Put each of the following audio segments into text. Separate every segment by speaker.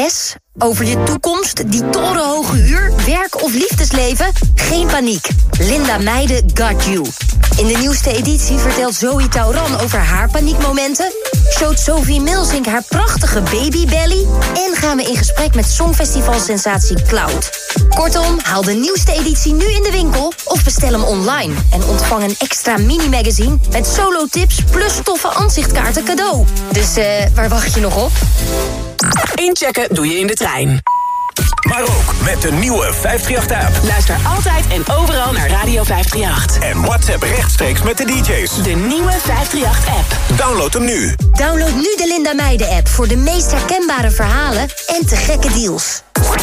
Speaker 1: Stress? Over je toekomst, die torenhoge huur, werk of liefdesleven? Geen paniek. Linda Meijden got you. In de nieuwste editie vertelt Zoe Tauran over haar paniekmomenten, showt Sophie Milsink haar prachtige babybelly en gaan we in gesprek met Songfestivalsensatie Cloud. Kortom, haal de nieuwste editie nu in de winkel of bestel hem online en ontvang een extra mini-magazine met solo-tips plus toffe aanzichtkaarten cadeau. Dus waar wacht je nog op?
Speaker 2: Inchecken doe je in de trein.
Speaker 3: Maar ook met de nieuwe 538-app.
Speaker 2: Luister altijd en overal naar Radio 538.
Speaker 3: En WhatsApp rechtstreeks met de DJ's.
Speaker 2: De nieuwe 538-app.
Speaker 3: Download hem nu.
Speaker 1: Download nu de Linda Meijden-app voor de meest herkenbare verhalen en te gekke deals.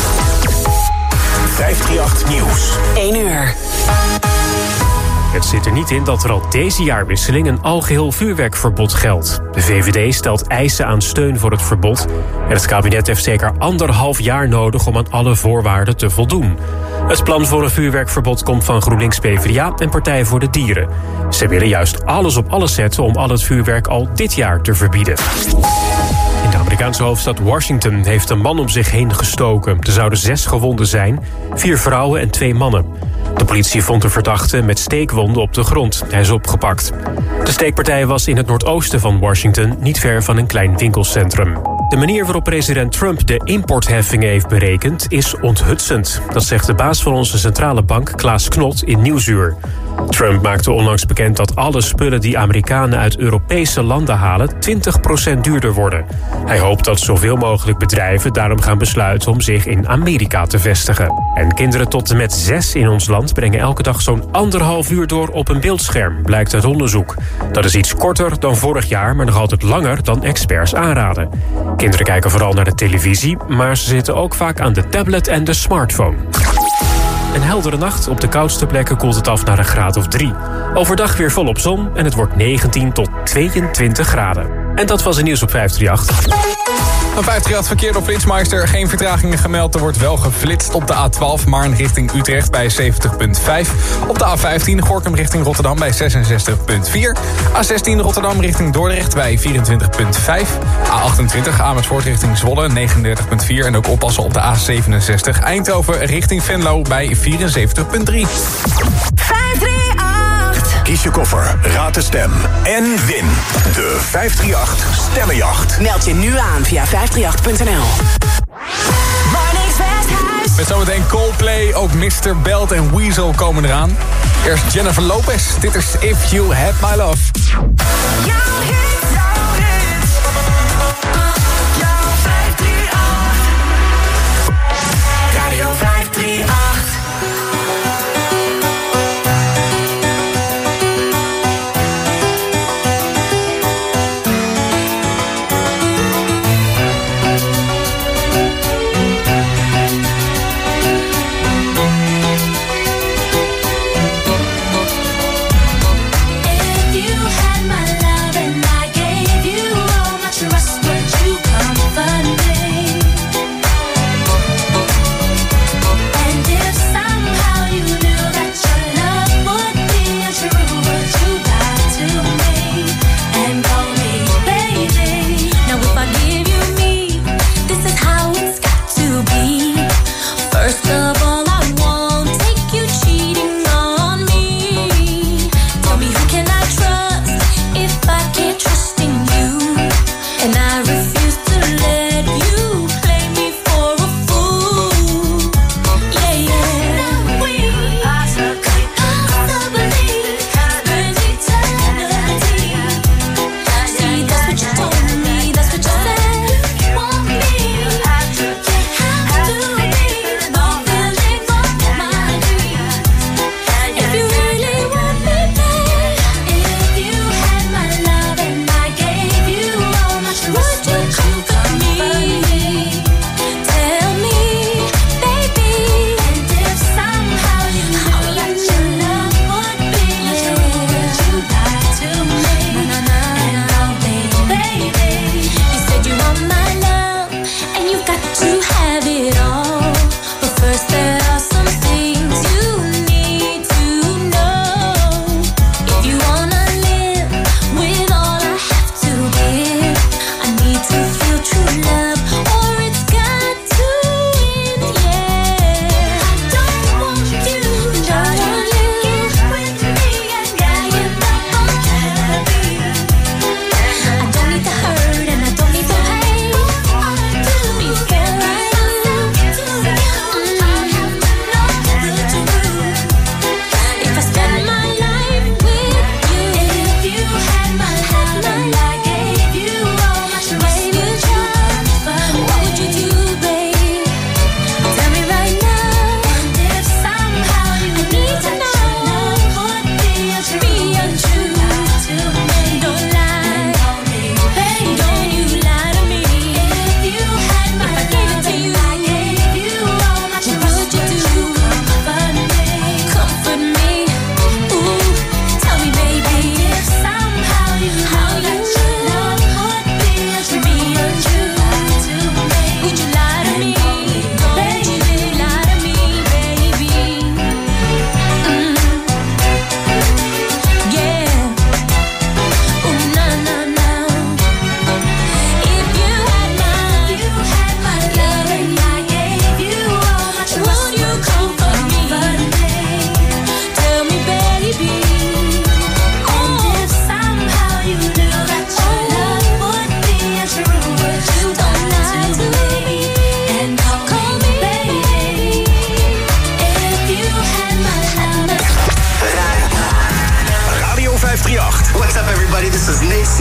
Speaker 3: 538 Nieuws.
Speaker 2: 1 uur.
Speaker 4: Het zit er niet in dat er al deze jaarwisseling een algeheel vuurwerkverbod geldt. De VVD stelt eisen aan steun voor het verbod. En het kabinet heeft zeker 1,5 jaar nodig om aan alle voorwaarden te voldoen. Het plan voor een vuurwerkverbod komt van GroenLinks, PvdA en Partij voor de Dieren. Ze willen juist alles op alles zetten om al het vuurwerk al dit jaar te verbieden. In de Amerikaanse hoofdstad Washington heeft een man om zich heen gestoken. Er zouden 6 gewonden zijn, 4 vrouwen en 2 mannen. De politie vond de verdachte met steekwonden op de grond. Hij is opgepakt. De steekpartij was in het noordoosten van Washington, niet ver van een klein winkelcentrum. De manier waarop president Trump de importheffingen heeft berekend is onthutsend. Dat zegt de baas van onze centrale bank, Klaas Knot, in Nieuwsuur. Trump maakte onlangs bekend dat alle spullen die Amerikanen uit Europese landen halen 20% duurder worden. Hij hoopt dat zoveel mogelijk bedrijven daarom gaan besluiten om zich in Amerika te vestigen. En kinderen tot en met 6 in ons land brengen elke dag zo'n 1,5 uur door op een beeldscherm, blijkt uit onderzoek. Dat is iets korter dan vorig jaar, maar nog altijd langer dan experts aanraden. Kinderen kijken vooral naar de televisie, maar ze zitten ook vaak aan de tablet en de smartphone. Een heldere nacht. Op de koudste plekken koelt het af naar een graad of 3. Overdag weer volop zon en het wordt 19 tot 22 graden. En dat was het nieuws op 538.
Speaker 5: Een 538 verkeer door Flitsmeister. Geen vertragingen gemeld. Er wordt wel geflitst op de A12 Maarn richting Utrecht bij 70,5. Op de A15 Gorinchem richting Rotterdam bij 66,4. A16 Rotterdam richting Dordrecht bij 24,5. A28 Amersfoort richting Zwolle 39,4. En ook oppassen op de A67 Eindhoven richting Venlo bij 74,3.
Speaker 2: 538.
Speaker 3: Kies je koffer, raad de stem en win de 538 Stemmenjacht.
Speaker 2: Meld je nu aan via 538.nl.
Speaker 5: Met zometeen Coldplay, ook Mr. Belt en Weasel komen eraan. Eerst Jennifer Lopez, dit is If You Had My Love.
Speaker 2: Radio 538.
Speaker 6: If you had my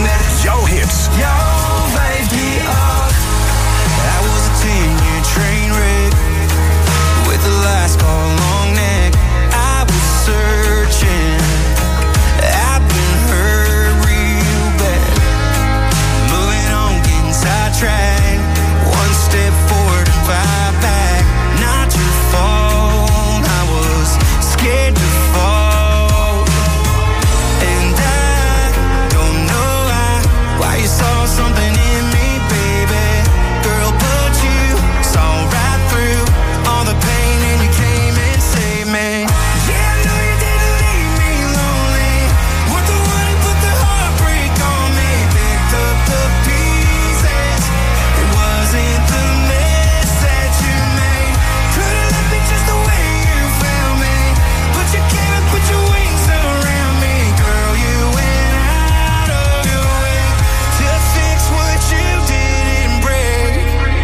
Speaker 3: Met jouw hits.
Speaker 6: Jouw 538. I was a 10-year train wreck with the last call long neck. I was searching. I've been hurt real bad. Moving on, getting sidetracked. One step forward and 5 back. Not your fault. I was scared to fall. And I don't know why you saw something in me, baby. Girl, but you saw right through all the pain and you came and saved me. Yeah, I know you didn't leave me lonely. Weren't the one who put the heartbreak on me. Picked up the pieces. It wasn't the mess that you made. Could've left me just the way you found me. But you came and put your wings around me. Girl, you went out of your way to fix what you didn't break.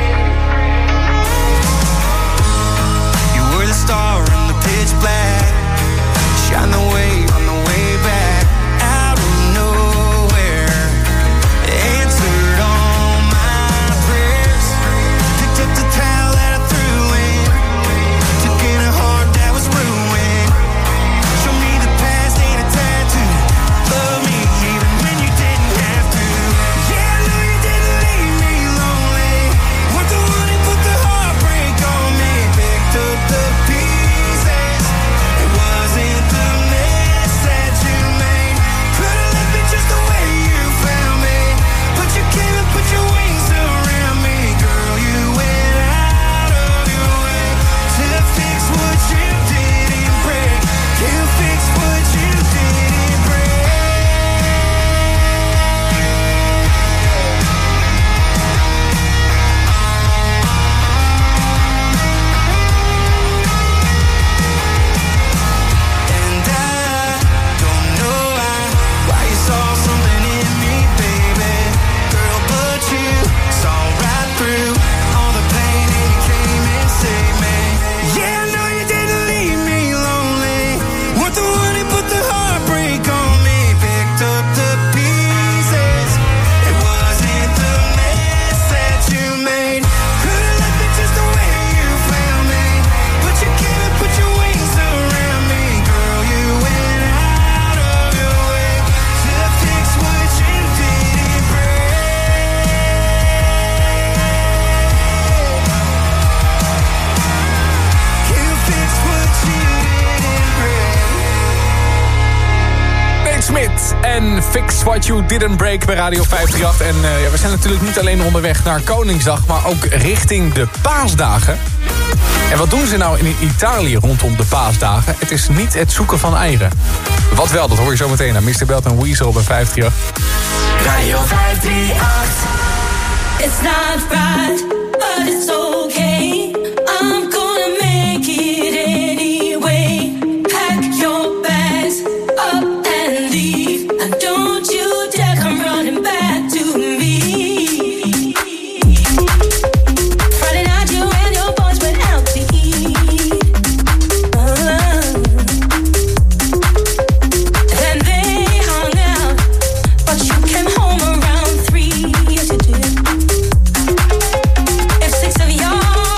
Speaker 6: You were the star in the pitch black. Shine the way on the way back. Out of nowhere, answered all my prayers. Picked up the towel that I threw in. Took in a heart that was ruined. Show me the past ain't a tattoo. Love me even when you didn't have to. Yeah, I know you didn't leave me lonely. Weren't the one who put the heartbreak on me. Picked up the pieces. It wasn't the mess that you made. Could've left me just the way you found me. But you came and put your wings around me. Girl, you went out of your way to fix what you didn't break. You fixed what you didn't break. And I don't know why you saw something in me, baby. Girl, but you saw right through all the pain and you came and saved me. Yeah, I know you didn't leave me lonely. Weren't the one who put the heartbreak on me. Picked up the pieces. It wasn't the mess that you made. Could've left me just the way you found me. But you came and put your wings around me. Girl, you went out of your way to fix what you didn't break. You fixed what you didn't break.
Speaker 5: Nate Smith en Fix What You Didn't Break bij Radio 538. En we zijn natuurlijk niet alleen onderweg naar Koningsdag, maar ook richting de paasdagen. En wat doen ze nou in Italië rondom de paasdagen? Het is niet het zoeken van eieren. Wat wel, dat hoor je zo meteen aan Mr. Belt en Weasel bij 538.
Speaker 2: Radio 538.
Speaker 7: It's not right, but it's okay. I'm gonna make it anyway. Pack your bags up and leave. And don't you dare come running back to me. Friday night you and your boys went out to eat. Then they hung out, but you came home around 3. Yes you did. If 6 of y'all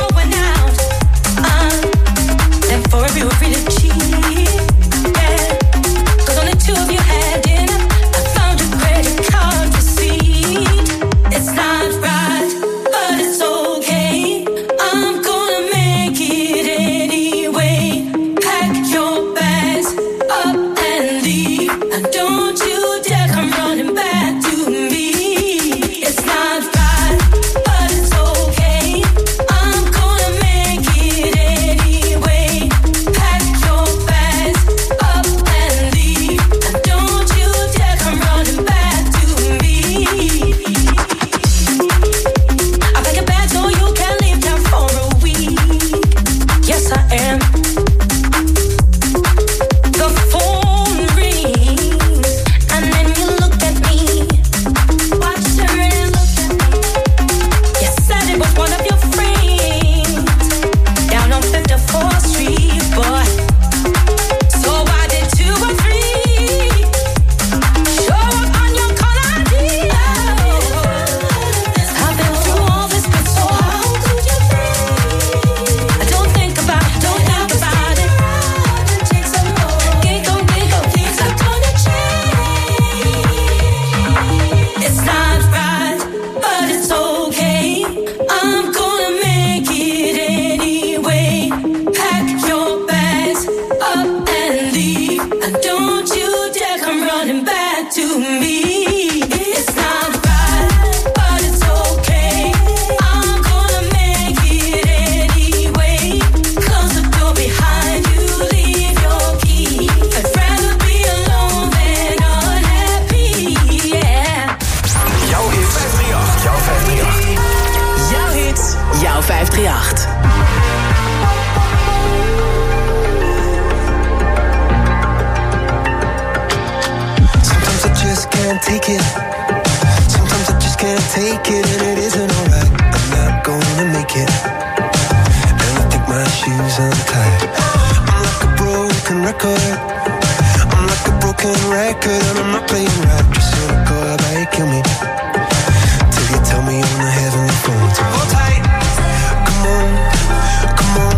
Speaker 6: can't take it and it isn't alright. I'm not gonna make it, and I think my shoes untied. I'm like a broken record, I'm like a broken record, and I'm not playing right. Just cynical, how about you kill me till you tell me on the heavenly phone to hold tight. Come on, come on.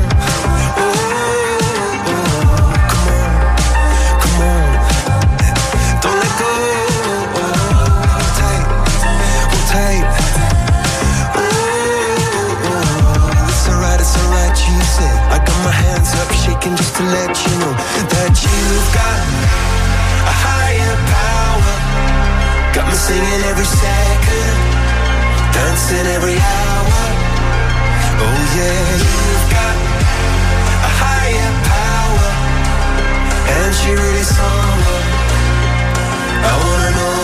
Speaker 6: Just to let you know that you've got a higher power. Got me singing every second, dancing every hour. Oh yeah, you've got a higher power, and she really someone I wanna know.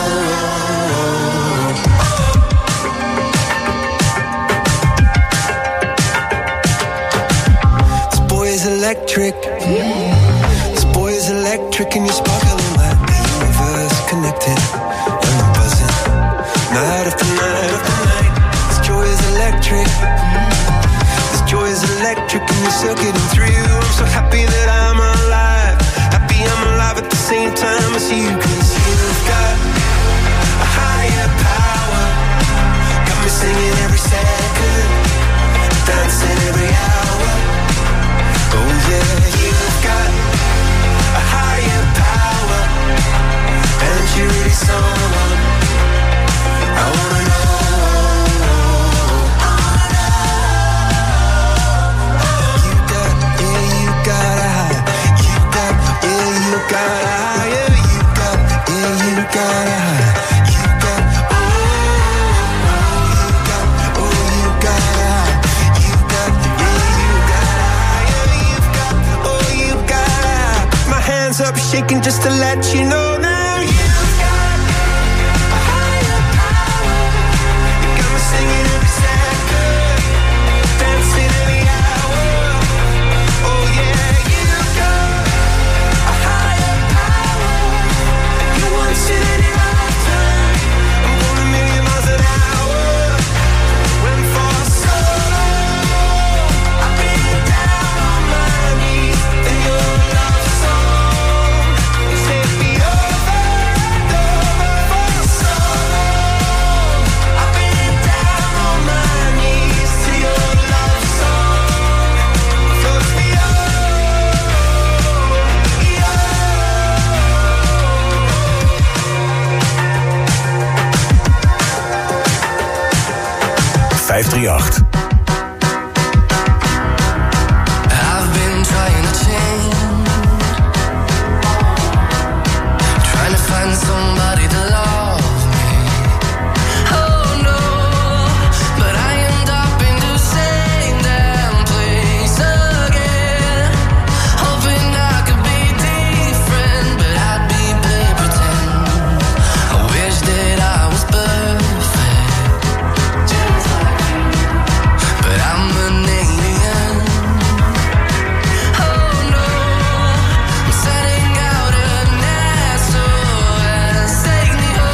Speaker 6: Electric. This boy is electric and you're sparkling like the universe connected. And I'm buzzing night after night after night. This joy is electric. This joy is electric and you're circuiting through. I'm so happy that I'm alive. Happy I'm alive at the same time as you. Cause you've got a higher power. Got me singing every second, dancing every hour. Oh yeah, you've got a higher power, and you're really someone I wanna know. You got, yeah, you got a higher. You got, yeah, you got a higher. You got, yeah, you got a higher. You got, oh, you got, oh, you got a higher. You got, yeah, you got a hands up shaking just to let you know now you've got a higher power. You got me singing every second, dancing every hour. Oh yeah, you've got a higher power. You once in any lifetime. I'm going a million miles an hour. Went for so long, I've been down on my knees in your love song.
Speaker 2: I've been trying to change, trying to find somebody to love me. Oh no, but I end up in the same damn place again. Hoping I could be different, but I'd be play pretend. I wish that I was perfect, but I'm an alien. Oh no, I'm setting out an SOS. Take me home.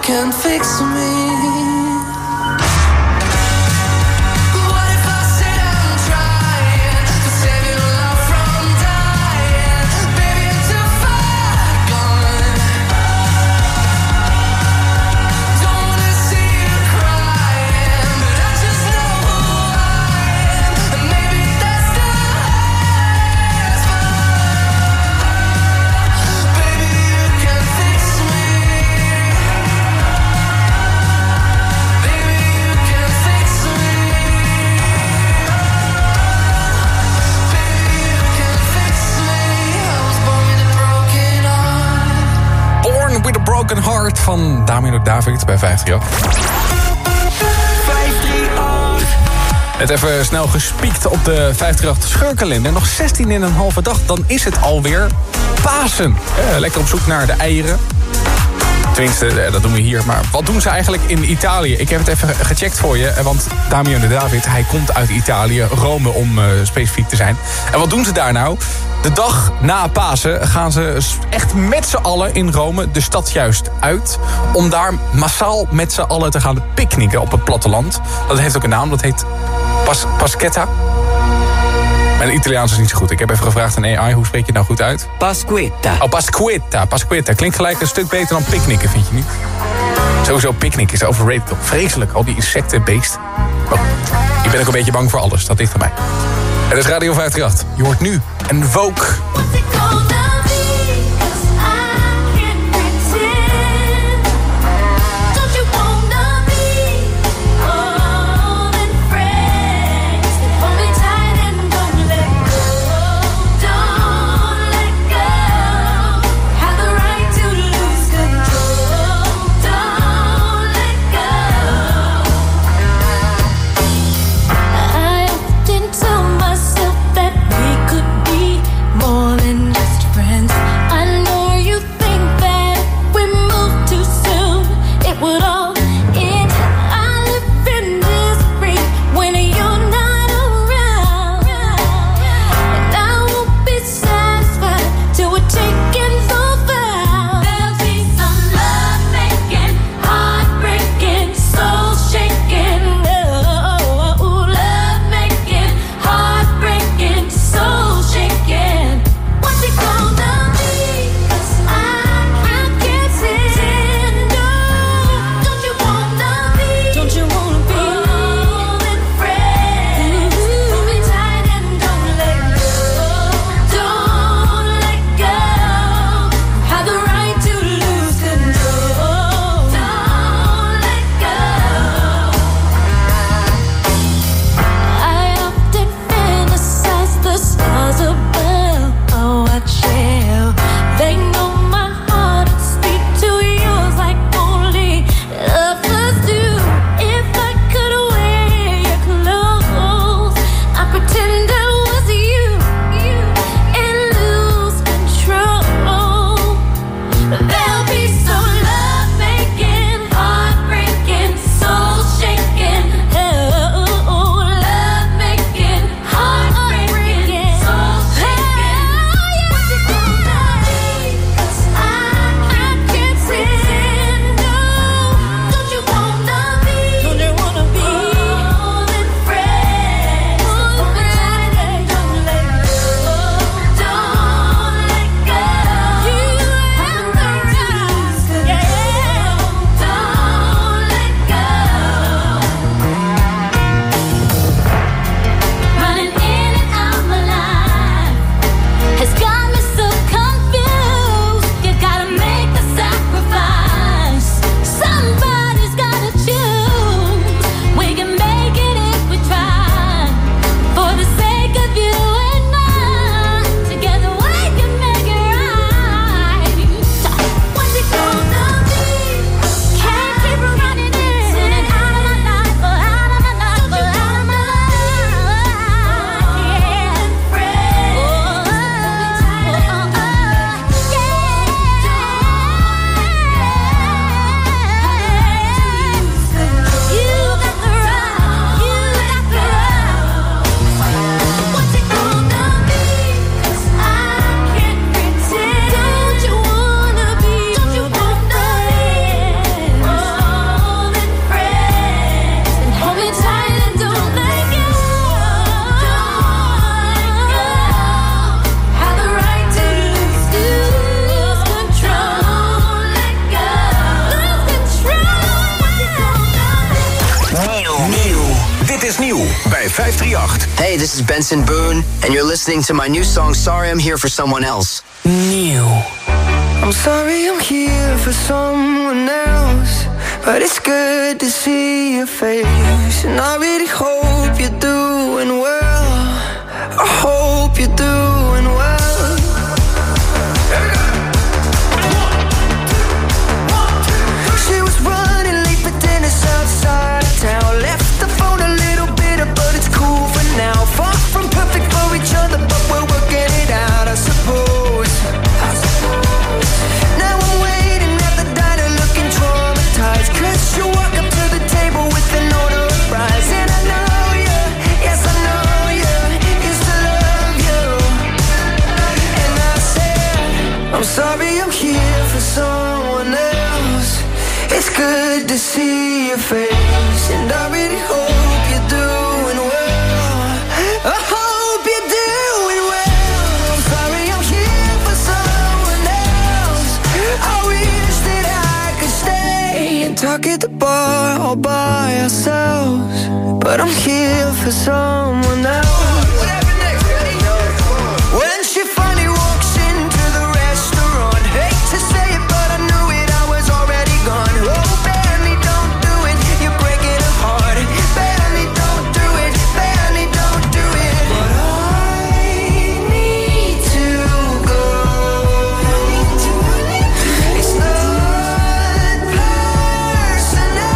Speaker 2: can fix me.
Speaker 5: Broken Heart van Damian David bij 538.
Speaker 6: 538.
Speaker 5: Het even snel gespiekt op de 538 scheurkalender. Nog 16,5 dag, dan is het alweer Pasen. Lekker op zoek naar de eieren. Tenminste, dat doen we hier. Maar wat doen ze eigenlijk in Italië? Ik heb het even gecheckt voor je. Want Damian David, hij komt uit Italië. Rome om specifiek te zijn. En wat doen ze daar nou? De dag na Pasen gaan ze echt met z'n allen in Rome de stad juist uit. Om daar massaal met z'n allen te gaan picknicken op het platteland. Dat heeft ook een naam, dat heet Paschetta. Mijn Italiaans is niet zo goed. Ik heb even gevraagd aan AI, hoe spreek je het nou goed uit?
Speaker 8: Pasquetta.
Speaker 5: Oh, Pasquetta. Pasquetta. Klinkt gelijk een stuk beter dan picknicken, vind je niet? Sowieso picknick is overrated toch? Vreselijk, al die insectenbeest. Oh, ik ben ook een beetje bang voor alles, dat ligt aan mij. Het is Radio 538. Je hoort nu een Vogue.
Speaker 7: Tell myself that we could be more than just
Speaker 3: bij 538.
Speaker 8: Hey, this is Benson Boone, and you're listening to my new song, Sorry I'm Here for Someone Else.
Speaker 2: New. I'm sorry I'm here for someone else, but it's good to see your face, and I really hope you're doing well. I hope you're doing well. She was running late for dinner outside of town, left the phone a little bitter, but it's cool for now. Far from perfect for each other, but we're working it out, I suppose. Now I'm waiting at the diner looking traumatized, 'cause you walk up to the table with an order of fries, and I know you, yes I know you, used to love you. And I said, I'm sorry I'm here for someone else. It's good to see your face, and I really hope you're doing well. I hope you're doing well. I'm sorry I'm here for someone else. I wish that I could stay and talk at the bar all by ourselves, but I'm here for someone else. When she finally walks into the restaurant, hate to say it, but I knew it, I was already gone. Oh, Benny, don't do it, you're breaking her heart. Benny, don't do it, Benny, don't do it. But I need to go. It's not personal.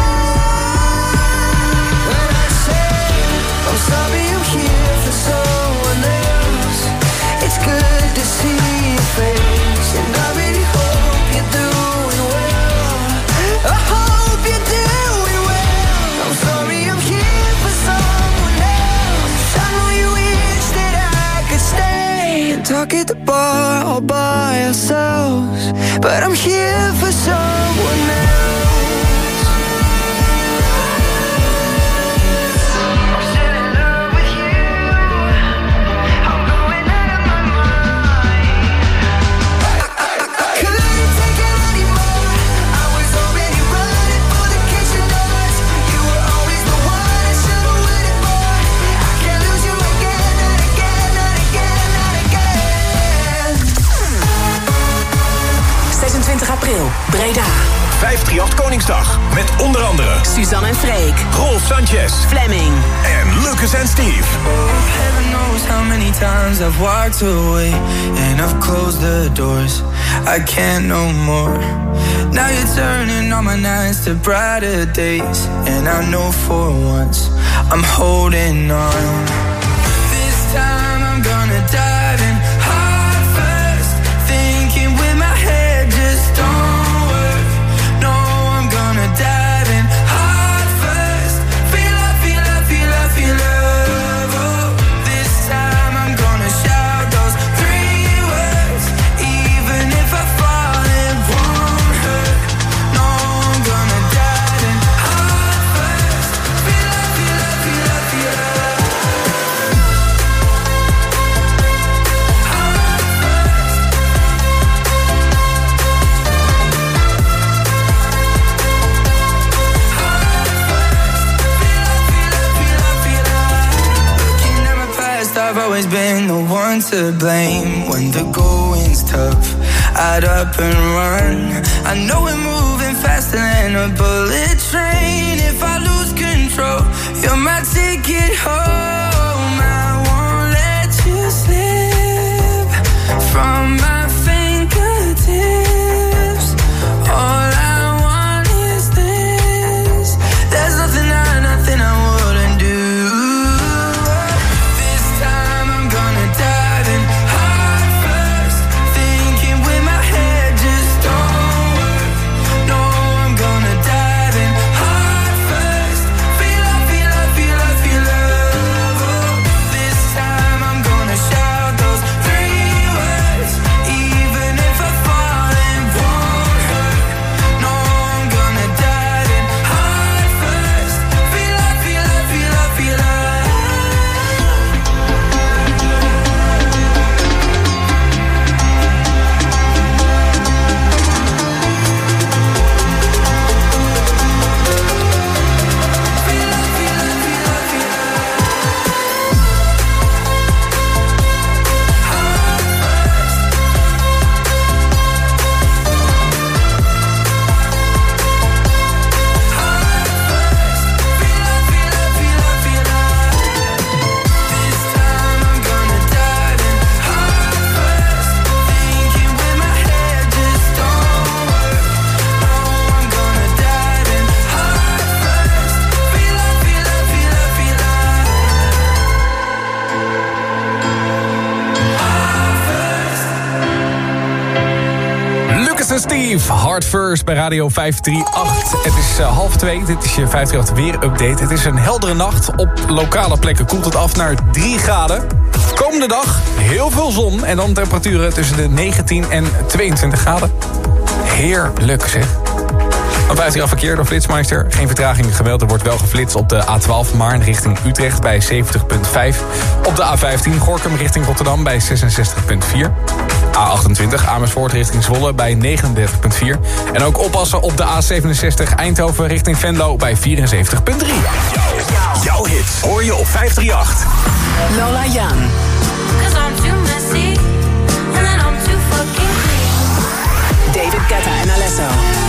Speaker 2: When I say I'm sorry I'm here for someone else, it's good to see your face, and I really hope you're doing well. I hope you're doing well. I'm sorry I'm here for someone else. I know you wish that I could stay and talk at the bar all by ourselves, but I'm here for someone else. I'm still in love with you. I'm going out of my mind. I couldn't take it anymore. I was already running for the kitchen doors. You were always the one I should've waited for. I can't lose you again, not again, not again, not again.
Speaker 9: 26 april, Breda.
Speaker 3: 538 Koningsdag. Met onder andere
Speaker 9: Suzanne en Freek.
Speaker 3: Rolf Sanchez
Speaker 9: Fleming.
Speaker 3: en Lucas en Steve.
Speaker 2: Heaven knows how many times I've walked away and I've closed the doors. I can't no more. Now you're turning all my nights to brighter days, and I know for once I'm holding on. This time I'm gonna dive in heart first, thinking with my head just don't work. No, I'm gonna dive in heart first. Feel love, feel love, feel love, feel love. Oh, this time I'm gonna shout those 3 words, even if I fall, it won't hurt. No, I'm gonna dive in heart first. Feel love, feel love, feel love, feel love. Looking at my past, I've always been the one to blame. When the going's tough, I'd up and run. I know we're moving faster than a bullet train. If I lose control, you're my ticket home. I won't let you slip from my fingertips. All I want is this. There's nothing I wouldn't do. This time I'm gonna dive in heart first, thinking with my head just don't work. No, I'm gonna dive in heart first. Feel love, feel love, feel love, feel love.
Speaker 5: Jackson Steve, Hard First bij Radio 538. Het is 1:30, dit is je 538 weer-update. Het is een heldere nacht. Op lokale plekken koelt het af naar 3 graden. Komende dag heel veel zon en dan temperaturen tussen de 19 en 22 graden. Heerlijk zeg. Een 538 verkeer door Flitsmeister. Geen vertraging geweld, er wordt wel geflitst op de A12 Maarn richting Utrecht bij 70.5. Op de A15 Gorinchem richting Rotterdam bij 66.4. A28 Amersfoort richting Zwolle bij 39.4. En ook oppassen op de A67 Eindhoven richting Venlo bij 74.3.
Speaker 3: Jouw hits hoor je op 538.
Speaker 9: Lola Jan. David Guetta en Alesso.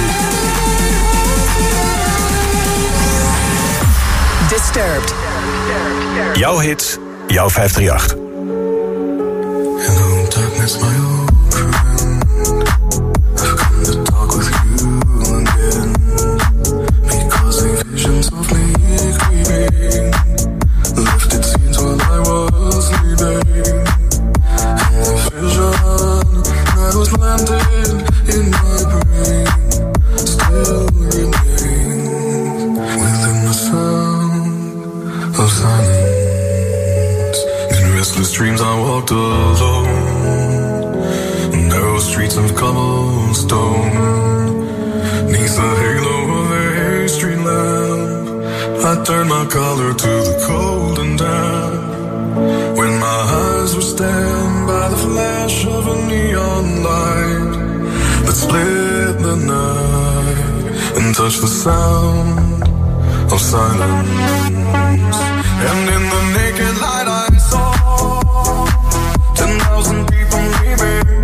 Speaker 9: Disturbed.
Speaker 3: Jouw hits, jouw 538.
Speaker 10: Hello, darkness, my old friend. I've come to talk with you again. Because the visions of me creeping lifted scenes while I was sleeping. And the vision that was landed in my brain still remains within the sound of silence. In restless dreams I walked alone, narrow streets of cobblestone. Neath the halo of a street lamp, I turned my collar to the cold and damp. When my eyes were stabbed by the flash of a neon light that split the night and touched the sound of silence. And in the naked light I saw 10,000 people leaving,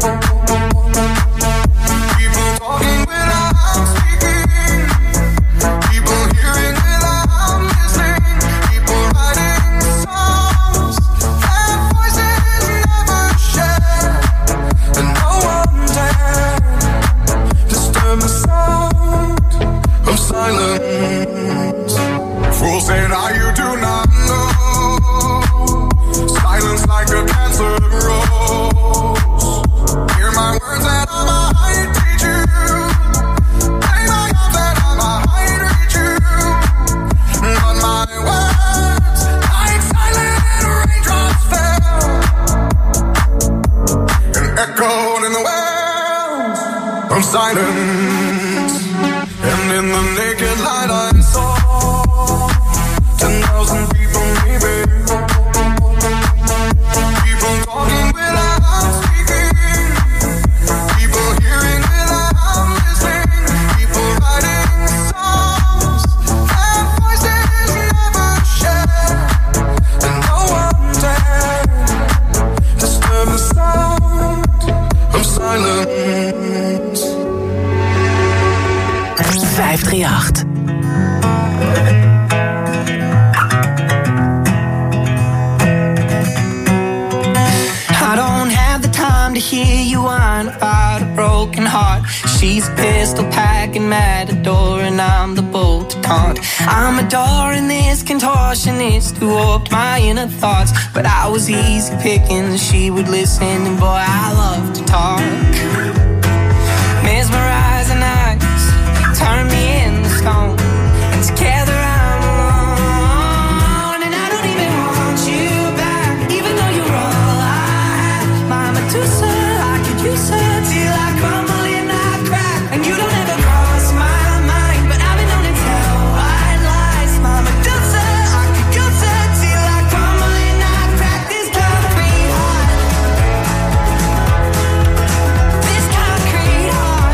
Speaker 10: people talking without speaking, people hearing without listening, people writing songs that voices never share, and no one dared disturb the sound of silence. Fools say now you do not know. Silence like a cancer grows. Hear my words that I might teach you. Play my love that I might reach you. But my words, like silent raindrops fell and echoed in the wells of silence. And in the naked light I saw 10,000 people leaving, people talking without speaking, people hearing without listening, people writing songs that voices never share, and no one dared disturb the sound of silence.
Speaker 9: 538.
Speaker 11: I don't have the time to hear you whine about a broken heart. She's a pistol packing matador and I'm the bull to taunt. I'm adoring this contortionist who warped my inner thoughts, but I was easy picking, she would listen, and boy I love to talk. Mesmerizing eyes turn me into stone, and together I'm alone, and I don't even want you back, even though you're all I have. My Medusa, I could use her till I crumble and I crack, and you don't ever cross my mind, but I've been known to tell white lies. My Medusa, I could use her till I crumble and I crack. This concrete heart, this concrete heart.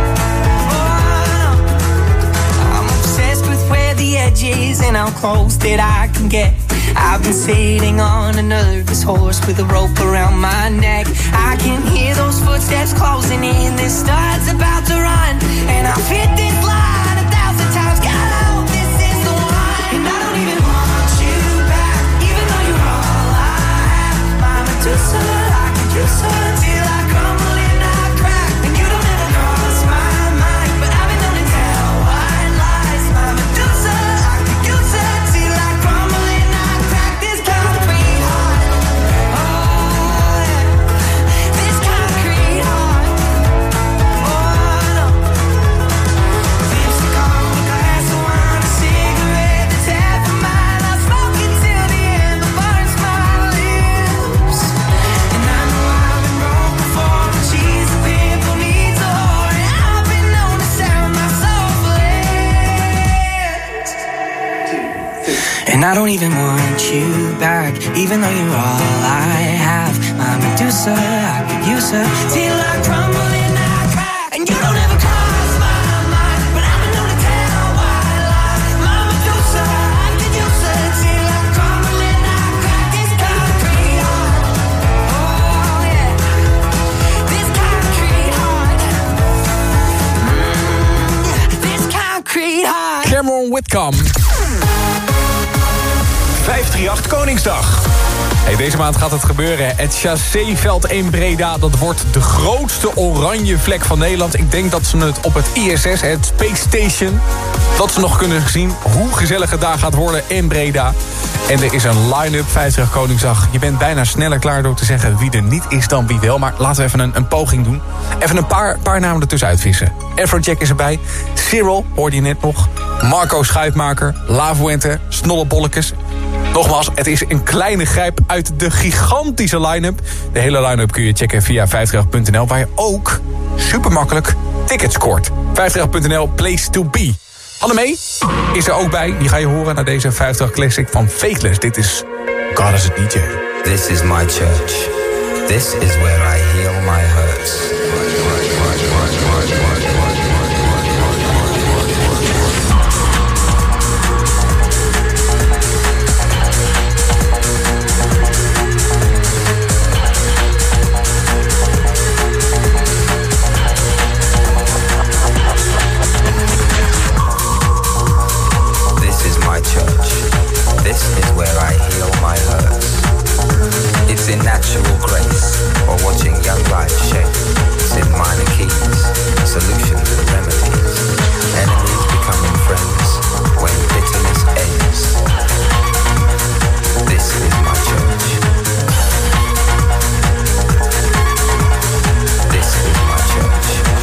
Speaker 11: I'm obsessed with where the edge is and how close that I can get. I've been sitting on a nervous horse with a rope around my neck. I can hear those footsteps closing in. This star's about to run, and I've hit this line 1,000 times. God, I hope this is the one. And I don't even want you back, even though you're all I have. My Medusa, I could use her till I crumble and I crack, and you don't ever cross my mind, but I've been known to tell white lies. My Medusa, I could use her till I crumble and I crack. This concrete heart, oh yeah, this concrete heart, oh And I don't even want you back, even though you're all I have. My Medusa, I could use her till I crumble and I crack. And you don't ever cross my mind, but I don't know to tell why I lie. My Medusa, I could use her till I crumble and I crack. This concrete heart, oh yeah, this concrete heart, this concrete heart.
Speaker 5: Cameron Whitcomb.
Speaker 3: 538 Koningsdag.
Speaker 5: Hey, deze maand gaat het gebeuren. Het Chasséveld in Breda, dat wordt de grootste oranje vlek van Nederland. Ik denk dat ze het op het ISS, het Space Station, dat ze nog kunnen zien hoe gezellig het daar gaat worden in Breda. En er is een line-up, 538 Koningsdag. Je bent bijna sneller klaar door te zeggen wie er niet is dan wie wel. Maar laten we even een poging doen. Even een paar namen ertussen uitvissen. Afrojack is erbij. Cyril, hoorde je net nog. Marco Schuitmaker. La Fuente. Snollebollekes. Nogmaals, het is een kleine grijp uit de gigantische line-up. De hele line-up kun je checken via 538.nl... waar je ook supermakkelijk tickets scoort. 538.nl, place to be. Annemee is er ook bij. Die ga je horen naar deze 538 Classic van Faithless. Dit is God as a DJ.
Speaker 12: This is my church. This is where I heal my hurts. This is where I heal my hurts. It's in natural grace, or watching young life shape. It's in minor keys, solutions and remedies. Enemies becoming friends when bitterness ends. This is my church. This is my church.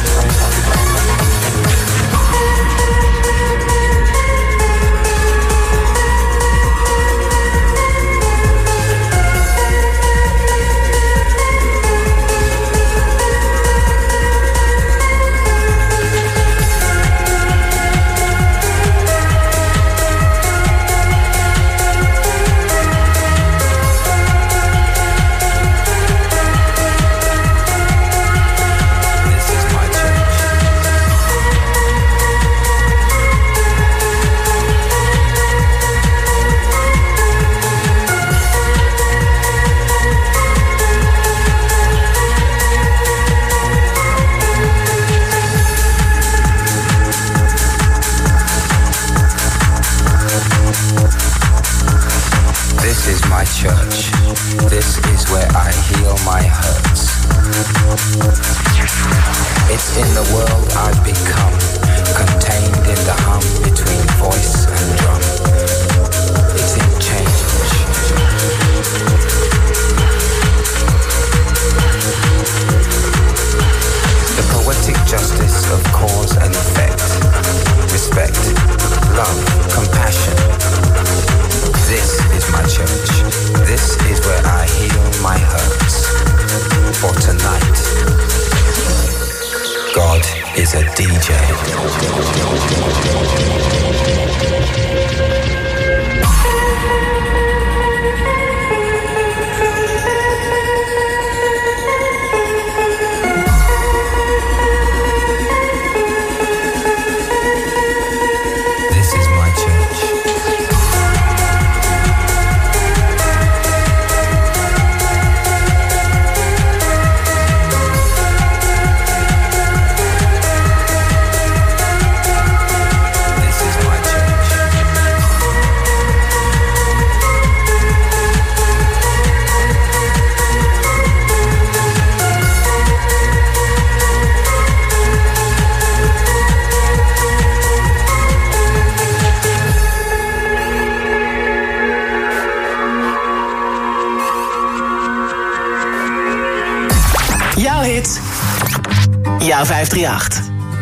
Speaker 12: Church. This is where I heal my hurts. It's in the world I've become, contained in the hum between voice and drum. It's in change. The poetic justice of cause and effect. Respect, love, compassion. This is my church. This is where I heal my hurts. For tonight, God is a DJ.
Speaker 9: Jouw hit. Jouw 538.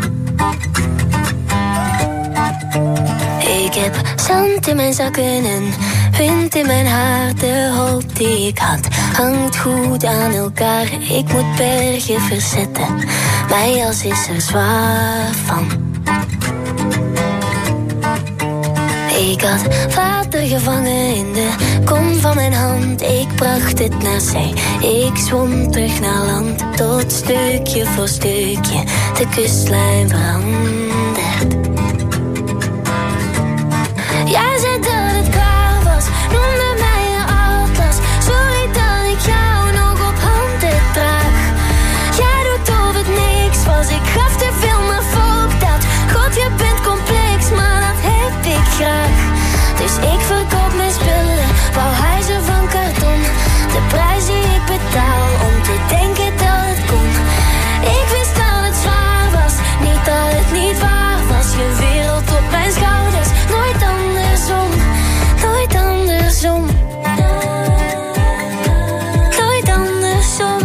Speaker 13: Ik heb zand in mijn zakken en wind in mijn haar. De hoop die ik had hangt goed aan elkaar. Ik moet bergen verzetten, mijn jas is er zwaar van. Ik had vader gevangen in de kom van mijn hand. Ik bracht het naar zee, ik zwom terug naar land. Tot stukje voor stukje de kustlijn verandert. Jij zei dat het klaar was, noemde mij een atlas. Sorry dat ik jou nog op handen draag. Jij doet of het niks was, ik gaf te veel, maar volk dat. God, je bent complex, maar dat heb ik graag. Dus ik verkoop mijn spullen, bouw huizen van karton. De prijs die ik betaal om te denken dat het kon. Ik wist dat het zwaar was, niet dat het niet waar was. Je wereld op mijn schouders, nooit andersom. Nooit andersom. Nooit andersom.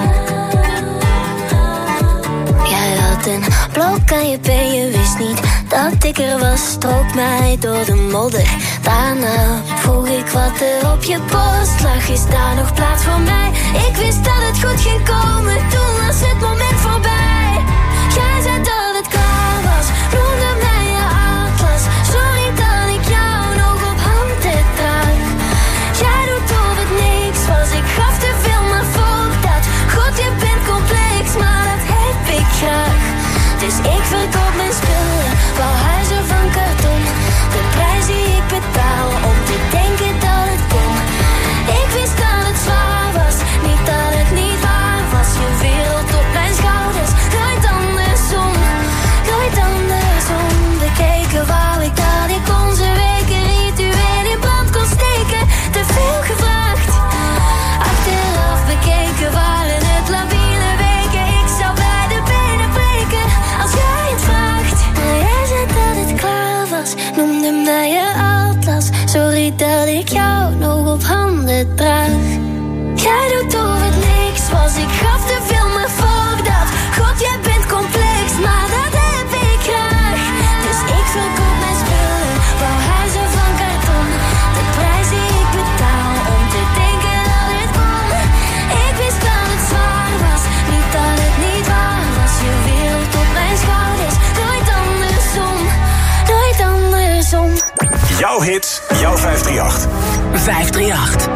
Speaker 13: Jij had een blok aan je been, je wist niet dat ik er was. Strook mij door de modder. Daarna vroeg ik wat er op je borst lag. Is daar nog plaats voor mij? Ik wist dat het goed ging komen, toen was het moment voorbij. Jij zei dat het klaar was, noemde mij je atlas. Sorry dat ik jou nog op handen draag. Jij doet of het niks was, ik gaf te veel, maar volg dat. God, je bent complex, maar dat heb ik graag. Dus ik verkoop mijn spullen, bouw huizen van karton. De prijs die ik betaal om te denken dat het kon. Ik wist dat het zwaar was, niet dat het niet waar was. Je wereld op mijn schouders, nooit andersom. Nooit andersom. Bekeken wou ik dat ik onze weken ritueel in brand kon steken. Te veel gevraagd. Achteraf bekeken waren het labiele weken. Ik zou bij de benen breken als jij het vraagt. Maar jij zei dat het klaar was, noemde mij je atlas. Sorry dat ik jou nog op handen draag. Jij doet of het niks was, ik gaf te veel, maar fuck dat. God, jij bent complex, maar dat heb ik graag. Dus ik verkoop mijn spullen, bouw huizen van karton. De prijs die ik betaal om te denken dat het kon. Ik wist dat het zwaar was, niet dat het niet waar was. Je wereld op mijn schouders, nooit andersom. Nooit andersom.
Speaker 3: Jouw hits, jouw 538.
Speaker 9: 538.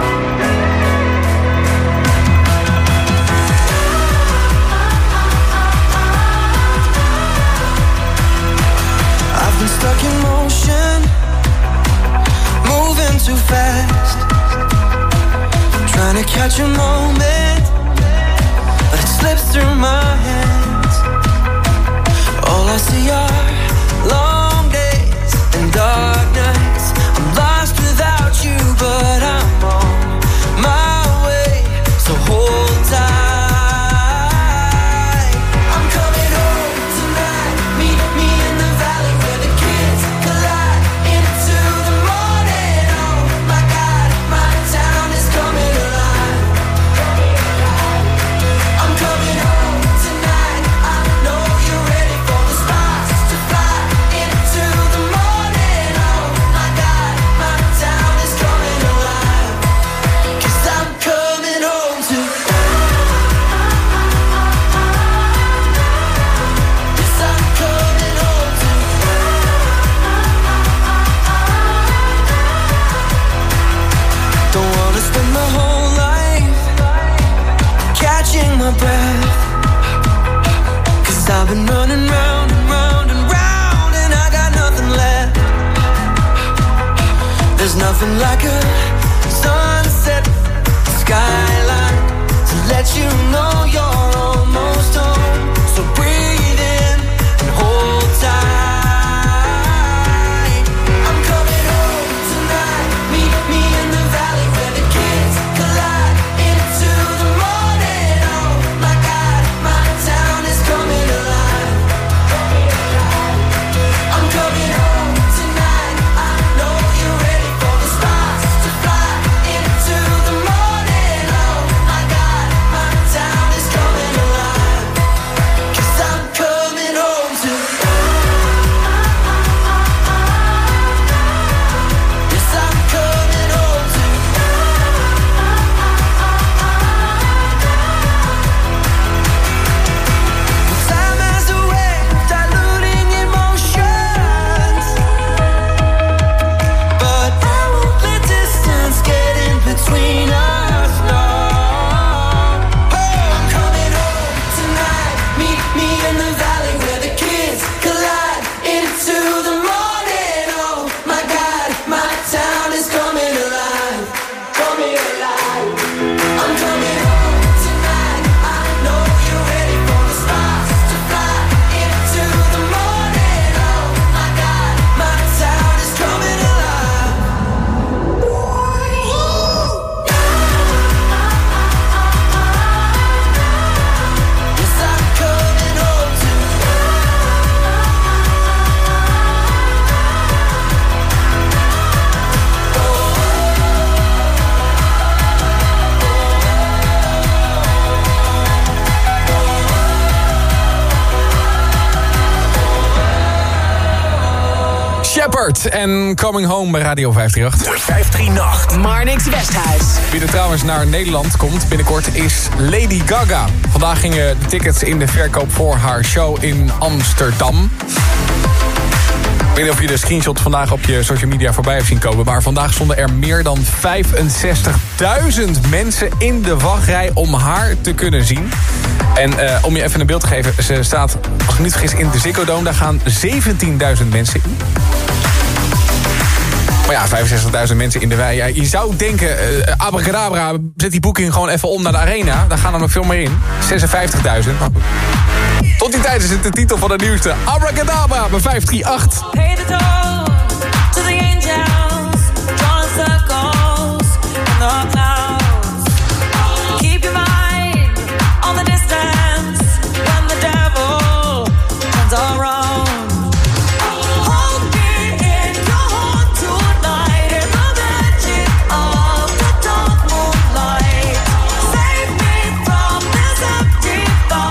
Speaker 6: I've been stuck in motion, moving too fast, trying to catch a moment, but it slips through my hands. All I see are long days and dark nights. I'm lost without you, but I'm on my way, so hold tight. I'm coming home tonight, meet me in the valley where the kids collide into the morning. Oh my God, my town is coming alive. I'm coming home tonight, I know you're ready for the stars to fly into the morning. Oh my God, my town is coming alive. 'Cause I'm coming home to. Yes, I'm coming home to. Don't wanna spend my whole life catching my breath, 'cause I've been running round and round and round, and I got nothing left. There's nothing like a sunset skyline to let you know you're almost home. So breathe in and hold tight. I'm coming home tonight, meet me in the valley where the kids collide into the morning. Oh my God, my town is coming alive. I'm coming home tonight, I know you're ready for the stars to fly into the morning. Oh my God, my town is coming alive.
Speaker 5: Shepard en Coming Home bij Radio 538.
Speaker 3: De 538.
Speaker 9: Marnix Westhuis.
Speaker 5: Wie er trouwens naar Nederland komt binnenkort is Lady Gaga. Vandaag gingen de tickets in de verkoop voor haar show in Amsterdam. Ik weet niet of je de screenshot vandaag op je social media voorbij hebt zien komen, maar vandaag stonden er meer dan 65.000 mensen in de wachtrij om haar te kunnen zien. En om je even een beeld te geven, ze staat, als ik me niet vergis, in de Ziggo Dome. Daar gaan 17.000 mensen in. Maar ja, 65.000 mensen in de wei. Ja, je zou denken, abracadabra, zet die boeking gewoon even om naar de arena. Daar gaan er nog veel meer in. 56.000. Tot die tijd is het de titel van de nieuwste. Abracadabra bij 538.
Speaker 7: Pay the toll to the angels, drawing circles in the clouds. Keep your mind on the distance when the devil turns around. Hold me in your heart tonight in the magic of the dark moonlight. Save me from this empty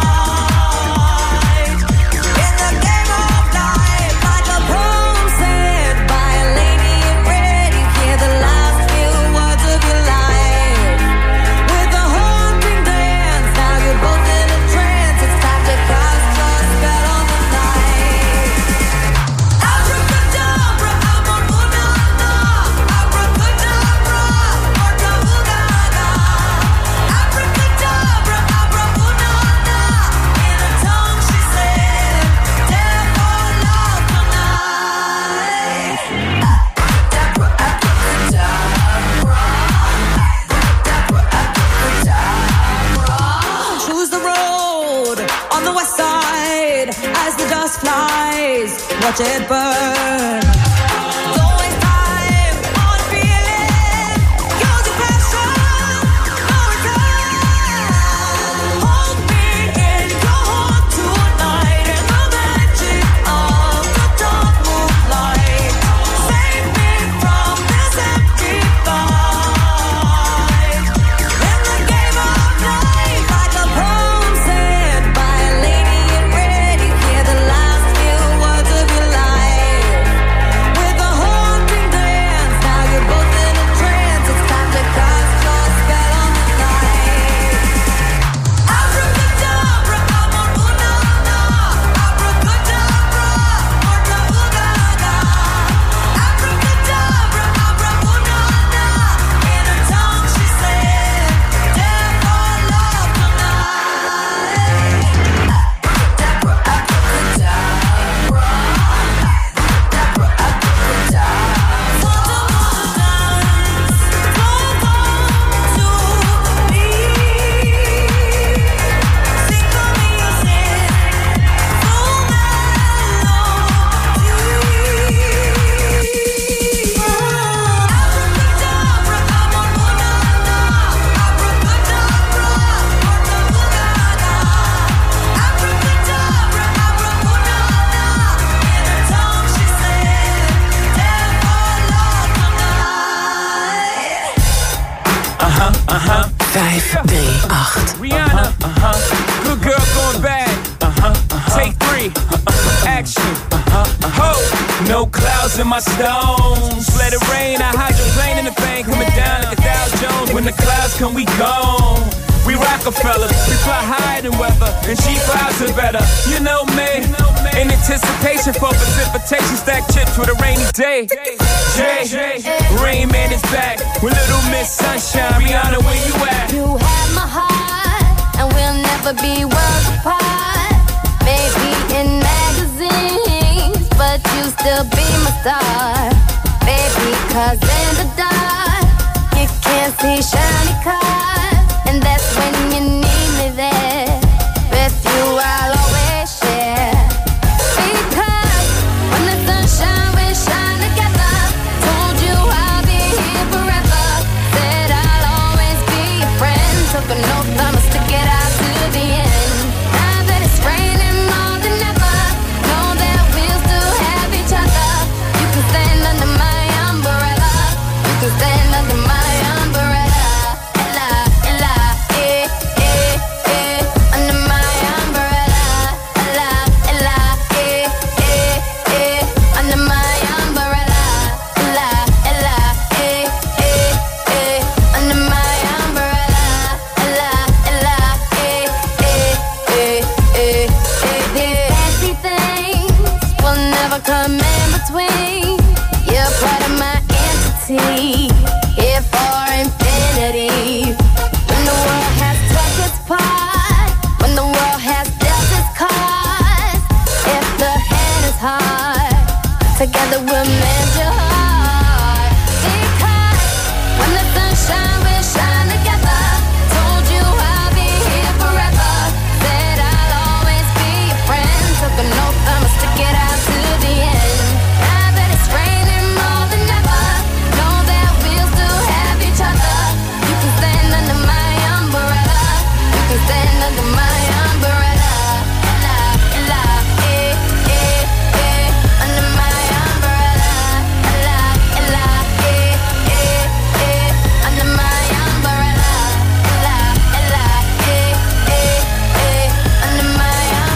Speaker 7: fight in the game of life, like a poem said by a lady in red. You hear the last few words of your life with a haunting dance. Now you're both in a trance. It's time to cast your spell on the night. Abracadabra, abracadabra, abracadabra, abracadabra, abracadabra, abracadabra. In a tongue she said, "Death or love tonight." Choose the road on the west side as the dust flies. Watch it burn. Don't waste time on feeling. Use your passion, no return. Hold me in your heart tonight in the magic of the dark moonlight. Save me from this empty fight in the game of life, like a poem said by a lady in red. You hear the last few words of your life with a haunting dance. Now you're both in a trance. It's time to cast your spell on the night. Abracadabra, abracadabra, abracadabra, abracadabra, abracadabra, abracadabra. In a tongue she said, "Death or love tonight."
Speaker 14: Rihanna, good girl going bad. Take 3, action. Ho, no clouds in my stones. Let it rain, I hydroplane in the bank, coming down like a Dow Jones. When the clouds come, we gone. We Rockefeller, we fly higher than weather, and she flies it better. You know me, in anticipation for precipitation, stack chips with a rainy day. Jay, Rain Man is back with Little Miss Sunshine. Rihanna, where you at?
Speaker 13: You have my heart, and we'll never be worlds apart. Maybe in magazines, but you still be my star. Baby, 'cause in the dark, you can't see shiny cars, and that's when you need me there. With you, I'll always share. Because when the sunshine, we shine together. Told you I'll be here forever. Said I'll always be your friend. Took an oath, I'ma stick it out to the end. Now that it's raining more than ever, know that we'll still have each other. You can stand under my umbrella. You can stand under my umbrella. Ella.
Speaker 15: Fancy things will never come in between. You're part of my entity, here for infinity. When the world has touched its part, when the world has dealt its cards, if the hand is hard, together we'll mend your heart. Because when the sun shines, we'll shine together. Told you I'll be here forever. Said I'll always be your friend. Took an oath, I'ma stick it out to the end. Now that it's raining more than ever, know that we'll still have each other. You can stand under my umbrella. You can stand under my umbrella. Ella, under my umbrella. Ella, under my umbrella. Ella, under my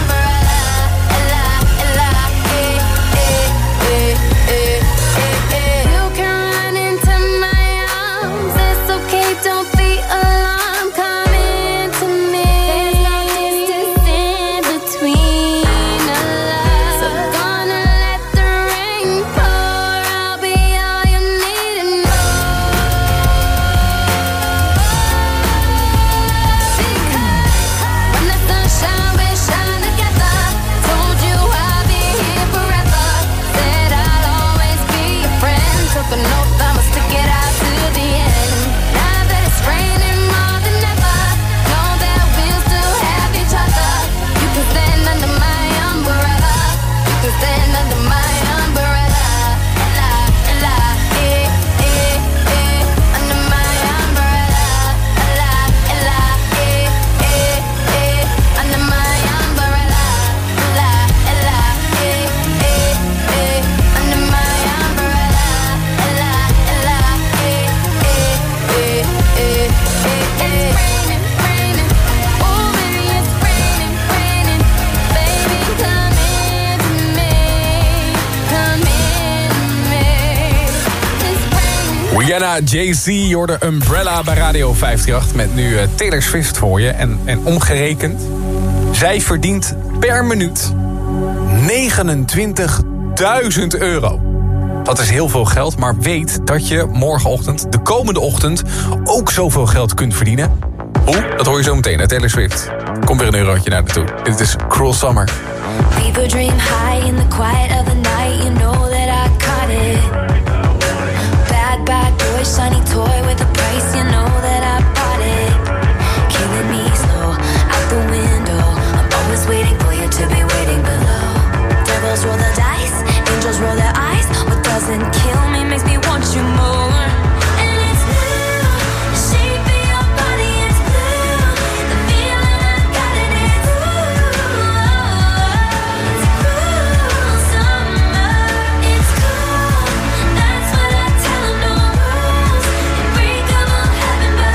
Speaker 15: umbrella. You can run into my arms. It's okay, don't be alarmed. Come into me. There's no distance in between us. So gonna let the rain pour. I'll be all you need and more. Because when the sun shines, we shine together. Told you I'll be here forever. Said I'll always be your friend. Took an oath, I'ma stick it out to the end. Now that it's raining more than ever, know that we'll still have each other. You can stand under my umbrella. You can stand under my umbrella. Ella, under my umbrella. Ella, under my umbrella. Ella, under my umbrella. It's raining, raining. Oh, baby, it's raining, raining. Baby, come into me. Come into me. It's raining.
Speaker 5: Rihanna, Jay-Z, hoorde Umbrella bij Radio 538... met nu Taylor Swift voor je. En omgerekend, zij verdient per minuut 29.000 euro. Dat is heel veel geld, maar weet dat je morgenochtend, de komende ochtend... ook zoveel geld kunt verdienen. Hoe? Dat hoor je zo meteen naar Taylor Swift. Kom weer een eurotje naar naartoe. Dit is Cruel Summer.
Speaker 13: People dream high in the quiet of the night. You know that I caught it. Bad, bad boy, shiny toy with a price. You know that I bought it. Killing me slow, out the window. I'm always waiting for you to be waiting below. Devils roll the dice, angels roll their eyes. What doesn't kill me makes me want you more. And it's blue, the shape of your body is blue. The feeling I got it is it's cruel summer. It's cool, that's what I tell 'em, no rules. Unbreakable heaven,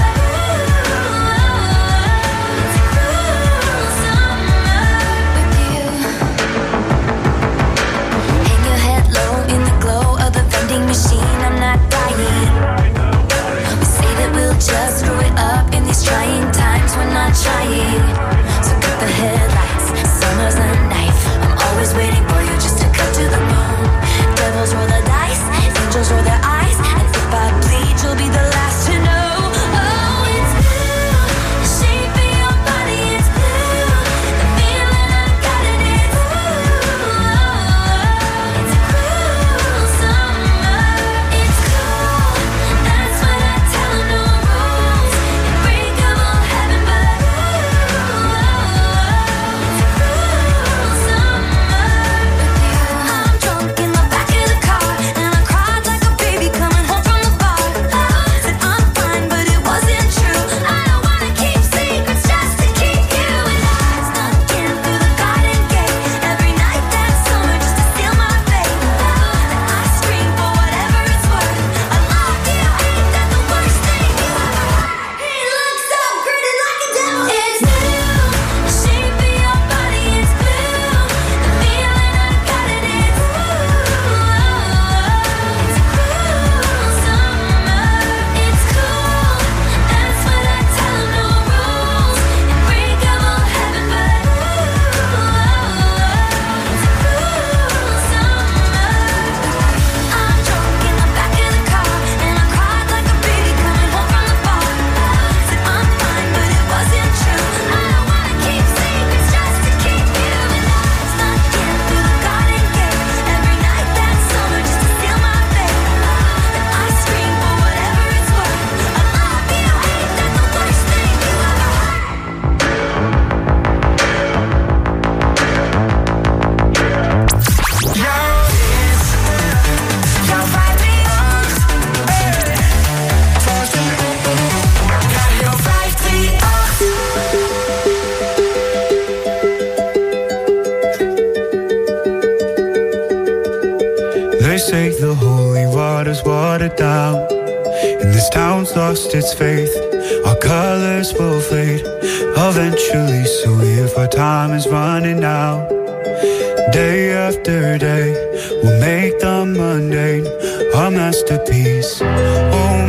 Speaker 10: the holy water's watered down, and this town's lost its faith. Our colors will fade eventually, so if our time is running out, day after day, we'll make the mundane our masterpiece. Oh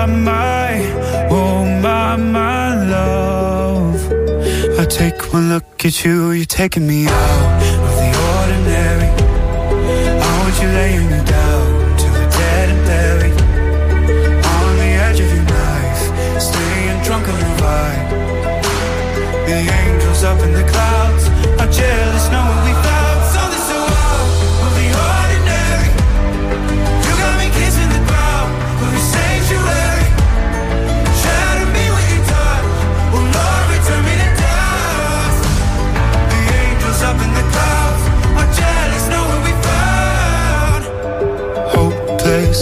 Speaker 10: my love, I take one look at you, you're taking me out of the ordinary. How would you lay me down till we're dead and buried? On the edge of your knife, staying drunk on the vibe. The angels up in the clouds are jealous knowing we found something so out of the ordinary. You got me kissing the ground of your sanctuary. Shadow me with your touch, oh Lord, return me to dust. The angels up in the clouds are jealous knowing we found hopeless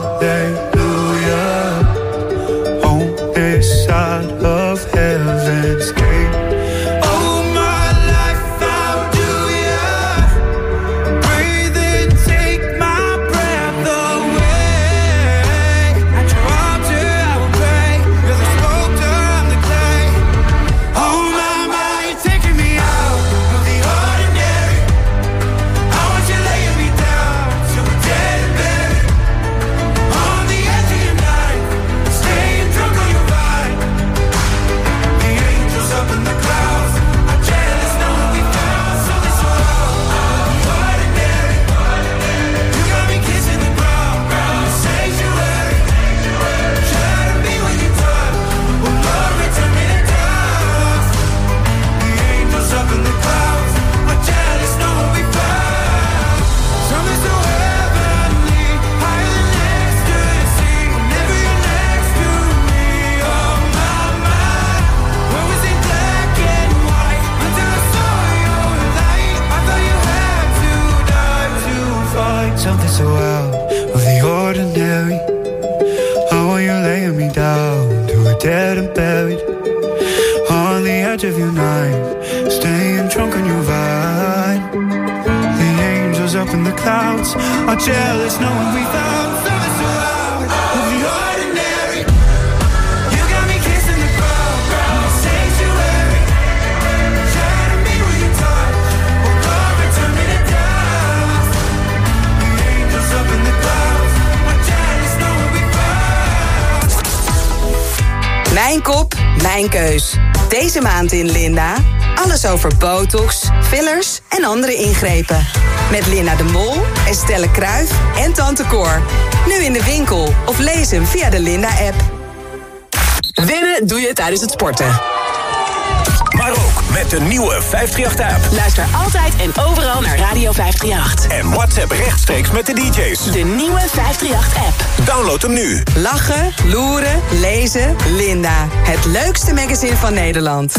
Speaker 10: hallelujah on this side of heaven's gate. Oh my life, how do ya breathe and take my breath away? At your altar I will pray, you're the sculptor, I'm the clay. Oh my, you're taking me out of the ordinary. I want you laying me down till we're dead and buried. On the edge of your knife, staying drunk on your vine. The angels up in the clouds are jealous knowing we found something so out of the ordinary. You got me kissing the ground, your sanctuary. Shadow me when you touch, oh Lord, return me to dust. The angels up in the clouds are jealous knowing we found something so heavenly, higher than ecstasy. Whenever you're next to me, oh my, where was it black and white until I saw your light? I thought you had to die to find something so out of the ordinary. How are you laying me down to a dead and buried? On the edge of your knife, staying drunk on your vine. The angels up in the clouds are jealous knowing we found something so out of the ordinary. You got me kissing the ground, your sanctuary. Shadow me with your touch, oh Lord, return me to dust. The angels up in the clouds are jealous knowing we found.
Speaker 16: Mijn kop, mijn keus. Deze maand in Linda. Alles over botox, fillers en andere ingrepen. Met Linda de Mol, Estelle Kruijf en Tante Cor. Nu in de winkel of lees hem via de Linda-app. Winnen doe je tijdens het sporten.
Speaker 3: Maar ook met de nieuwe 538-app.
Speaker 9: Luister altijd en overal naar Radio 538.
Speaker 3: En WhatsApp rechtstreeks met de DJ's.
Speaker 9: De nieuwe 538-app.
Speaker 3: Download hem nu.
Speaker 16: Lachen, loeren, lezen, Linda. Het leukste magazine van Nederland.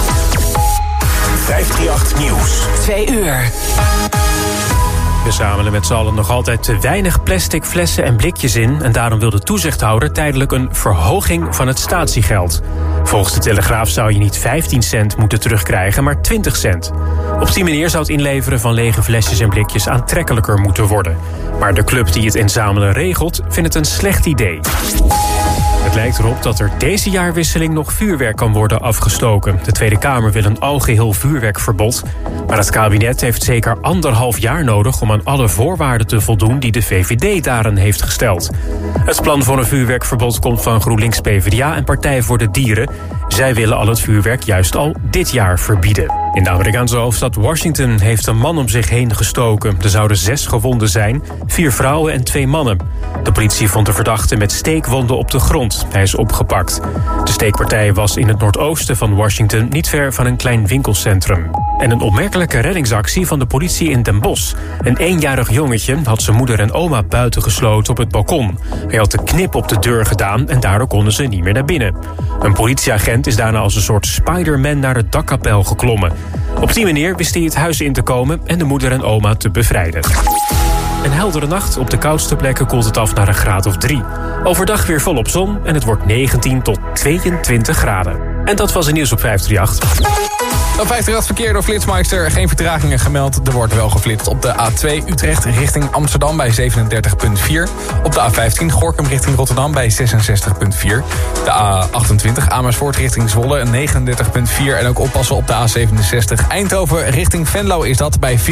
Speaker 3: 538 Nieuws.
Speaker 9: 2 uur.
Speaker 4: We zamelen met z'n allen nog altijd te weinig plastic flessen en blikjes in en daarom wil de toezichthouder tijdelijk een verhoging van het statiegeld. Volgens de Telegraaf zou je niet 15 cent moeten terugkrijgen, maar 20 cent. Op die manier zou het inleveren van lege flesjes en blikjes aantrekkelijker moeten worden. Maar de club die het inzamelen regelt, vindt het een slecht idee. Het lijkt erop dat er deze jaarwisseling nog vuurwerk kan worden afgestoken. De Tweede Kamer wil een algeheel vuurwerkverbod. Maar het kabinet heeft zeker 1,5 jaar nodig om aan alle voorwaarden te voldoen die de VVD daarin heeft gesteld. Het plan voor een vuurwerkverbod komt van GroenLinks, PvdA en Partij voor de Dieren. Zij willen al het vuurwerk juist al dit jaar verbieden. In de Amerikaanse hoofdstad Washington heeft een man om zich heen gestoken. Er zouden 6 gewonden zijn, 4 vrouwen en 2 mannen. De politie vond de verdachte met steekwonden op de grond. Hij is opgepakt. De steekpartij was in het noordoosten van Washington, niet ver van een klein winkelcentrum. En een opmerkelijke reddingsactie van de politie in Den Bosch. Een 1-jarig jongetje had zijn moeder en oma buitengesloten op het balkon. Hij had de knip op de deur gedaan en daardoor konden ze niet meer naar binnen. Een politieagent is daarna als een soort Spider-Man naar het dakkapel geklommen. Op die manier wist hij het huis in te komen en de moeder en oma te bevrijden. Een heldere nacht. Op de koudste plekken koelt het af naar een graad of 3. Overdag weer volop zon en het wordt 19 tot 22 graden. En dat was het nieuws op 538.
Speaker 5: Dan 50 verkeer door Flitsmeister. Geen vertragingen gemeld. Er wordt wel geflitst op de A2 Utrecht richting Amsterdam bij 37,4. Op de A15 Gorinchem richting Rotterdam bij 66,4. De A28 Amersfoort richting Zwolle 39,4. En ook oppassen op de A67 Eindhoven richting Venlo is dat bij